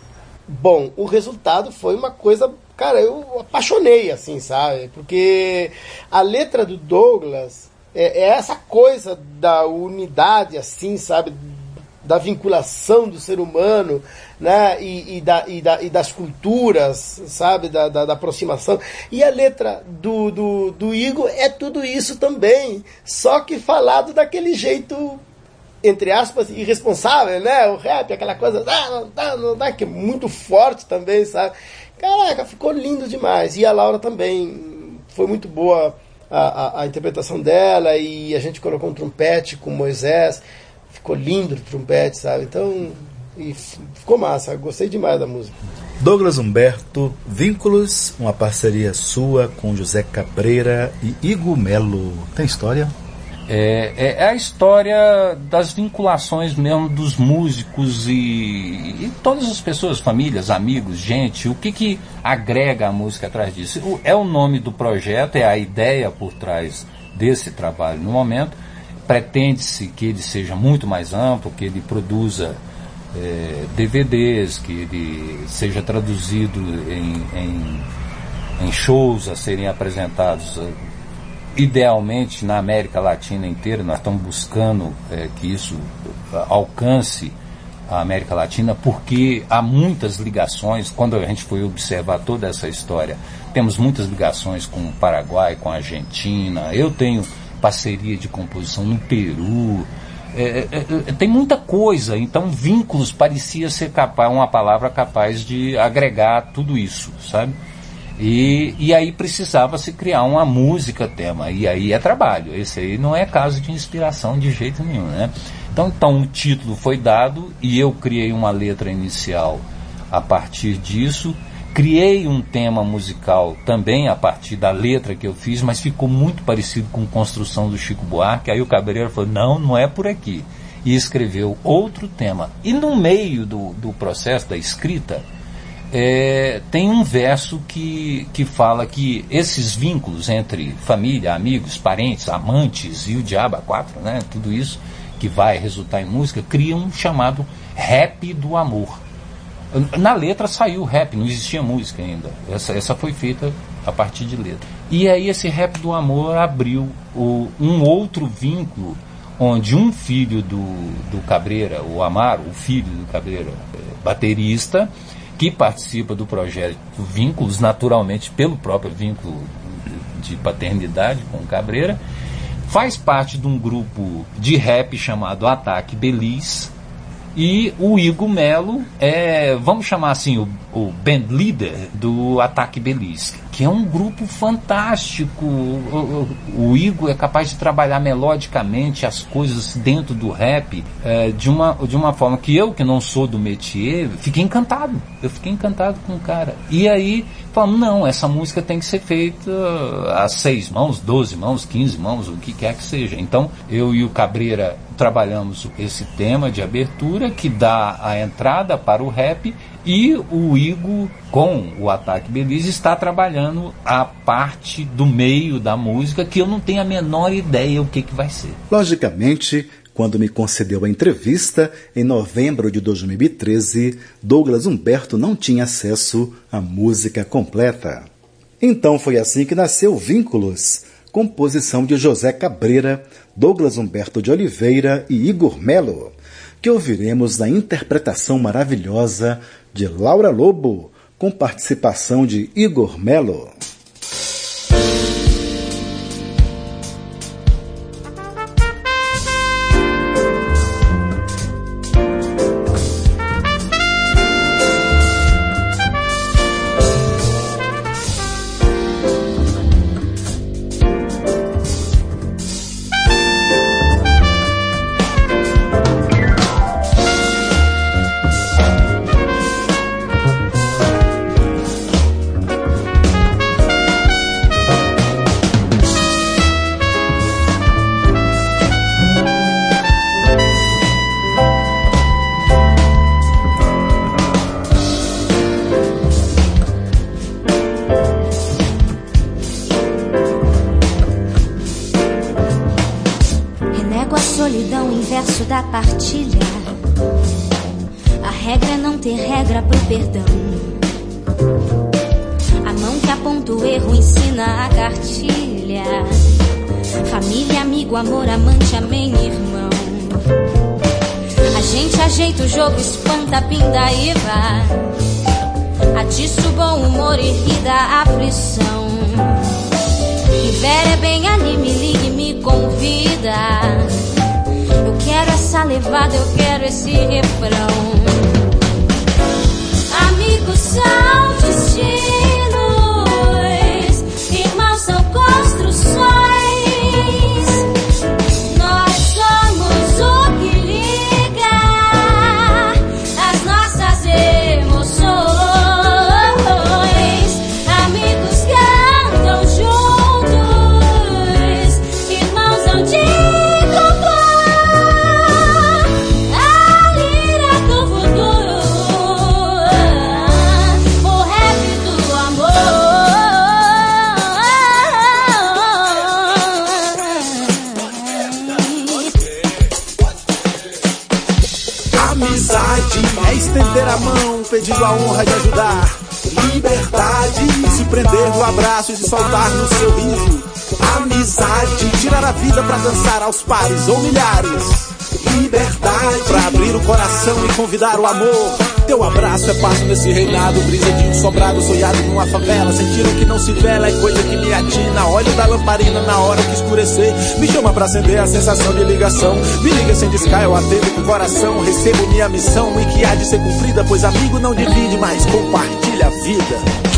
bom, o resultado foi uma coisa... Cara, eu apaixonei, assim, sabe? Porque a letra do Douglas... É, é essa coisa da unidade, assim, sabe, da vinculação do ser humano, né, e, e, da, e, da, e das culturas, sabe, da, da, da aproximação. E a letra do, do, do Igor é tudo isso também, só que falado daquele jeito, entre aspas, irresponsável, né, o rap, aquela coisa, ah, não dá, não dá, que é muito forte também, sabe. Caraca, ficou lindo demais. E a Laura também foi muito boa. A, a, a interpretação dela, e a gente colocou um trompete com Moisés, ficou lindo o trompete, sabe? Então, e ficou massa, gostei demais da música. Douglas Humberto, Vínculos, uma parceria sua com José Cabreira e Igor Melo. Tem história? É, é, é a história das vinculações mesmo dos músicos e, e todas as pessoas, famílias, amigos, gente, o que que agrega a música atrás disso? O, é o nome do projeto, é a ideia por trás desse trabalho no momento. Pretende-se que ele seja muito mais amplo, que ele produza é, D V Ds, que ele seja traduzido em, em, em shows a serem apresentados idealmente na América Latina inteira. Nós estamos buscando é, que isso alcance a América Latina, porque há muitas ligações. Quando a gente foi observar toda essa história, temos muitas ligações com o Paraguai, com a Argentina. Eu tenho parceria de composição no Peru, É, é, é, tem muita coisa, então vínculos parecia ser capaz, uma palavra capaz de agregar tudo isso, sabe? E, e aí precisava se criar uma música tema, e aí é trabalho, esse aí não é caso de inspiração de jeito nenhum, né? Então, então o título foi dado e eu criei uma letra inicial a partir disso, criei um tema musical também a partir da letra que eu fiz, mas ficou muito parecido com Construção do Chico Buarque. Aí o Cabreira falou, não, não é por aqui, e escreveu outro tema. E no meio do, do processo da escrita, É, tem um verso que, que fala que esses vínculos entre família, amigos, parentes, amantes e o diabo a quatro, né, tudo isso que vai resultar em música, cria um chamado rap do amor. Na letra saiu rap, não existia música ainda. Essa, essa foi feita a partir de letra. E aí esse rap do amor abriu o, um outro vínculo, onde um filho do, do Cabreira, o Amaro, o filho do Cabreira, baterista, que participa do projeto Vínculos, naturalmente pelo próprio vínculo de paternidade com o Cabreira, faz parte de um grupo de rap chamado Ataque Belize, e o Igor Melo é, vamos chamar assim, o, o band leader do Ataque Belize, que é um grupo fantástico. O, o, o Igor é capaz de trabalhar melodicamente as coisas dentro do rap é, de, uma, de uma forma que eu, que não sou do métier, fiquei encantado. Eu fiquei encantado com o cara. E aí, falamos, não, essa música tem que ser feita a seis mãos, doze mãos, quinze mãos, o que quer que seja. Então, eu e o Cabreira trabalhamos esse tema de abertura que dá a entrada para o rap, e o Igor, com o Ataque Belize, está trabalhando a parte do meio da música que eu não tenho a menor ideia o que, que vai ser. Logicamente, quando me concedeu a entrevista, em novembro de dois mil e treze, Douglas Humberto não tinha acesso à música completa. Então foi assim que nasceu Vínculos, composição de José Cabreira, Douglas Humberto de Oliveira e Igor Melo, que ouviremos na interpretação maravilhosa de Laura Lobo, com participação de Igor Melo. Da partilha, a regra é não ter regra pro perdão. A mão que aponta o erro ensina a cartilha. Família, amigo, amor, amante, amém, irmão. A gente ajeita o jogo, espanta a pindaíba, atiça o bom humor e ri da aflição. Rivera é bem ali, me ligue, me convida. Eu quero essa levada, eu quero esse refrão. Amigos são destinos, irmãos são construções. Nós somos o que liga as nossas emoções. Amigos cantam juntos, irmãos hão de estender a mão, pedindo a honra de ajudar. Liberdade, se prender no abraço e se soltar no seu riso. Amizade, tirar a vida pra dançar aos pares ou milhares. Liberdade, pra abrir o coração e convidar o amor. Teu abraço é paz nesse reinado, brisa de um sobrado sonhado numa favela. Sentindo que não se vela é coisa que me atina. Olho da lamparina na hora que escurecer, me chama pra acender a sensação de ligação. Me liga sem discar, eu atendo com o coração. Recebo minha missão e que há de ser cumprida, pois amigo não divide, mas compartilha a vida.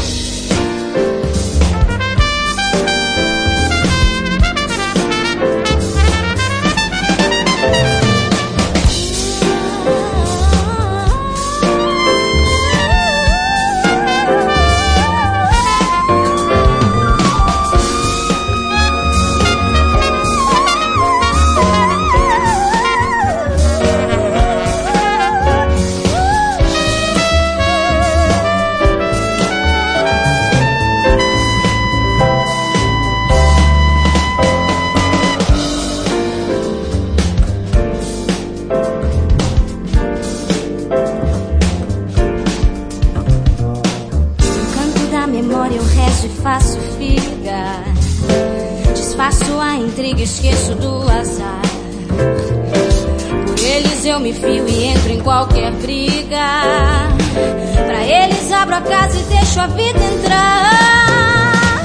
Esqueço do azar. Por eles eu me fio e entro em qualquer briga. Pra eles abro a casa e deixo a vida entrar.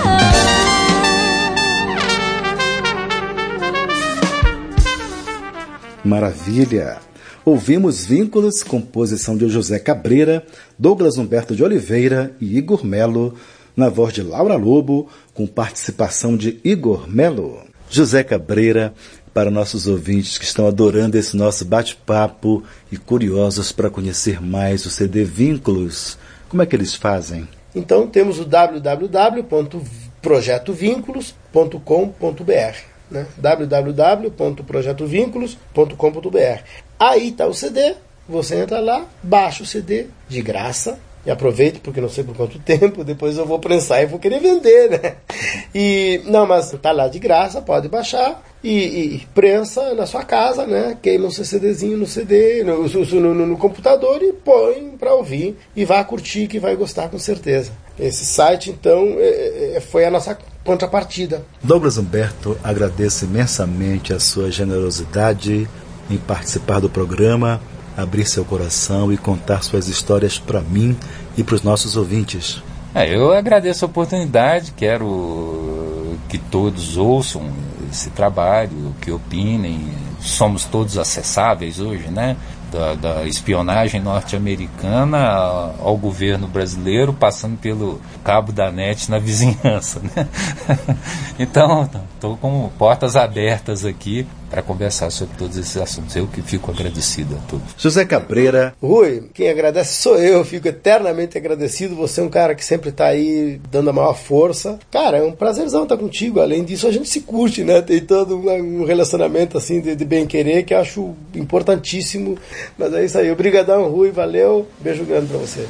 Maravilha! Ouvimos Vínculos, composição de José Cabreira, Douglas Humberto de Oliveira e Igor Melo, na voz de Laura Lobo, com participação de Igor Melo. José Cabreira, para nossos ouvintes que estão adorando esse nosso bate-papo e curiosos para conhecer mais o C D Vínculos, como é que eles fazem? Então temos o w w w ponto projeto vínculos ponto com ponto b r, né? w w w ponto projeto vínculos ponto com ponto b r. Aí está o C D, você entra lá, baixa o C D de graça. E aproveito, porque não sei por quanto tempo, depois eu vou prensar e vou querer vender, né? E, não, mas tá lá de graça, pode baixar e, e prensa na sua casa, né? Queima o seu CDzinho no C D, no, no, no, no computador e põe para ouvir e vá curtir, que vai gostar com certeza. Esse site, então, é, é, foi a nossa contrapartida. Douglas Humberto, agradeço imensamente a sua generosidade em participar do programa, abrir seu coração e contar suas histórias para mim e para os nossos ouvintes. É, eu agradeço a oportunidade, quero que todos ouçam esse trabalho, que opinem. Somos todos acessáveis hoje, né? Da, da espionagem norte-americana ao governo brasileiro, passando pelo cabo da net na vizinhança, né? Então, estou com portas abertas aqui para conversar sobre todos esses assuntos. Eu que fico agradecido a todos. José Cabreira. Rui, quem agradece sou eu, fico eternamente agradecido. Você é um cara que sempre está aí dando a maior força. Cara, é um prazerzão estar contigo. Além disso, a gente se curte, né? Tem todo um relacionamento assim de, de bem-querer que eu acho importantíssimo. Mas é isso aí. Obrigadão, Rui. Valeu. Beijo grande para você.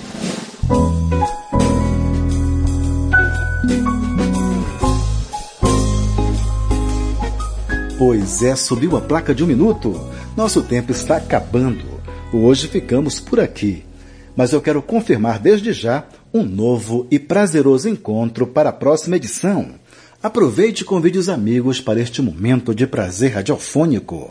Pois é, subiu a placa de um minuto. Nosso tempo está acabando. Hoje ficamos por aqui. Mas eu quero confirmar desde já um novo e prazeroso encontro para a próxima edição. Aproveite e convide os amigos para este momento de prazer radiofônico.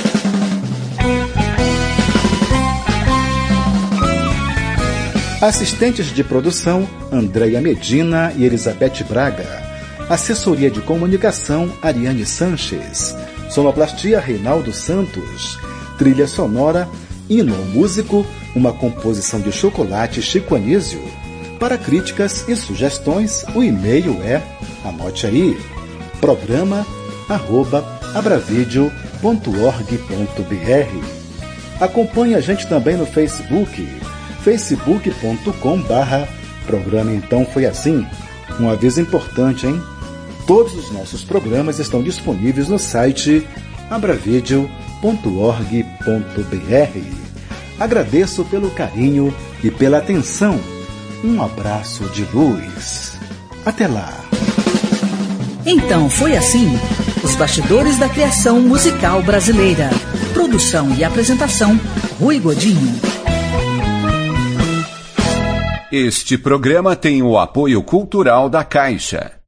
Assistentes de produção, Andréia Medina e Elizabeth Braga. Assessoria de Comunicação, Ariane Sanches. Sonoplastia, Reinaldo Santos. Trilha sonora, Hino Músico, uma composição de Chocolate Chico Anísio. Para críticas e sugestões, o e-mail é, anote aí, programa arroba abravideo ponto org ponto br. Acompanhe a gente também no Facebook, facebook ponto com barra programa Então Foi Assim. Um aviso importante, hein? Todos os nossos programas estão disponíveis no site abravideo ponto org ponto br. Agradeço pelo carinho e pela atenção. Um abraço de luz. Até lá. Então foi assim, os bastidores da criação musical brasileira. Produção e apresentação, Rui Godinho. Este programa tem o apoio cultural da Caixa.